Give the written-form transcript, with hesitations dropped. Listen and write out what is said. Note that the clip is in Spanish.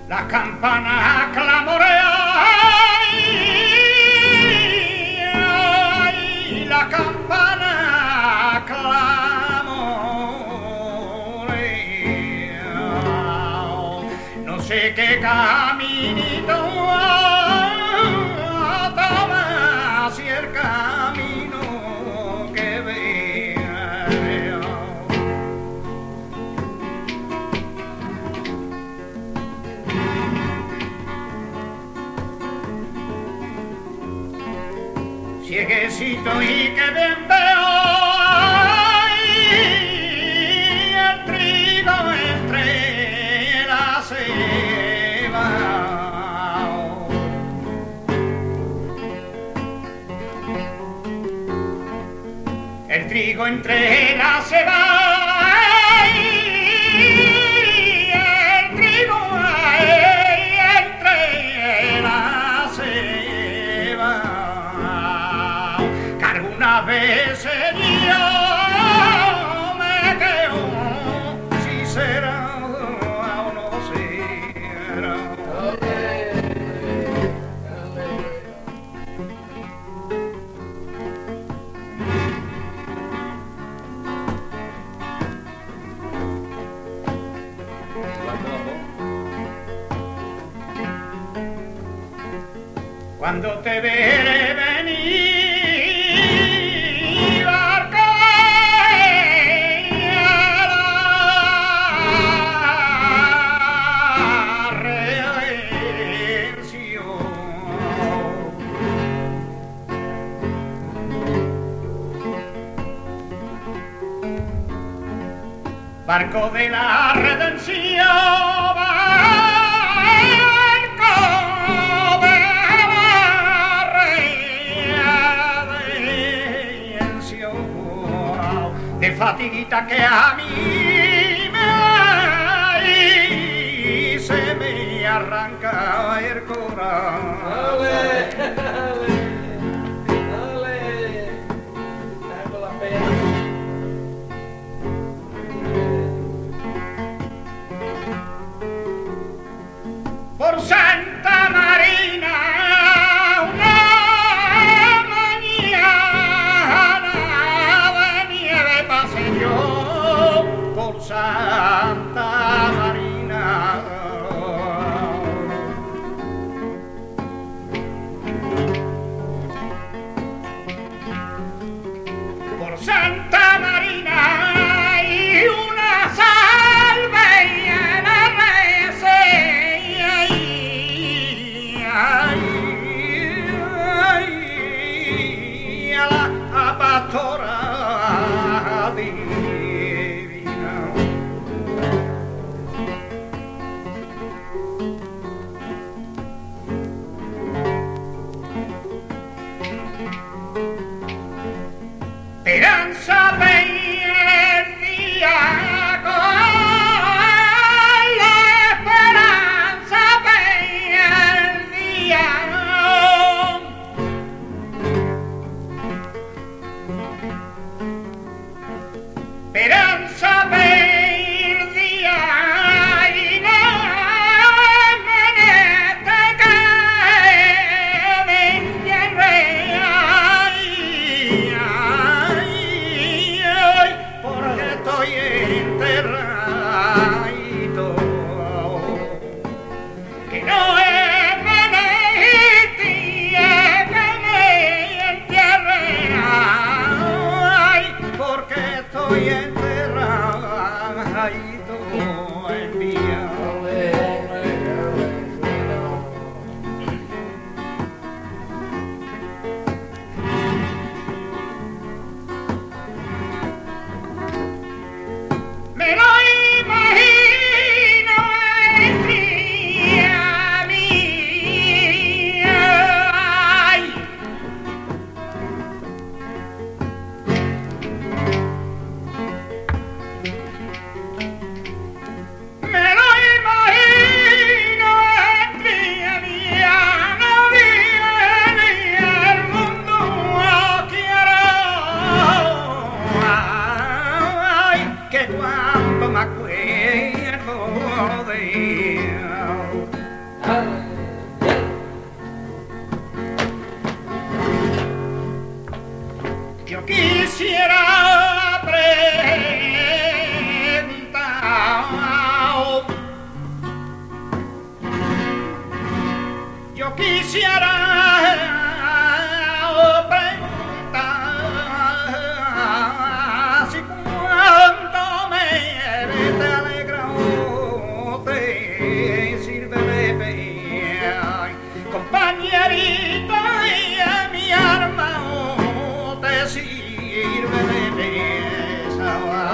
la campana clamorea, y la campana clamorea. No sé qué caminito toma, si el camino que veo. Cieguecito y que bien veo, el trigo entre la ceba. El trigo entre la ceba, el trigo entre la ceba. Una vez yo me quedo si será o no será. Cuando te veré venir, barco de la redención, barco de la redención, de fatiguita que a mí se me arranca el corazón. Por Santa Marina una mañana de nieve pasé yo, por Santa Marina. Por Santa Marina y una salve y quisiera preguntar si cuánto me te alegra o te sirve beber, compañerita, y mi arma o te sirve de besa.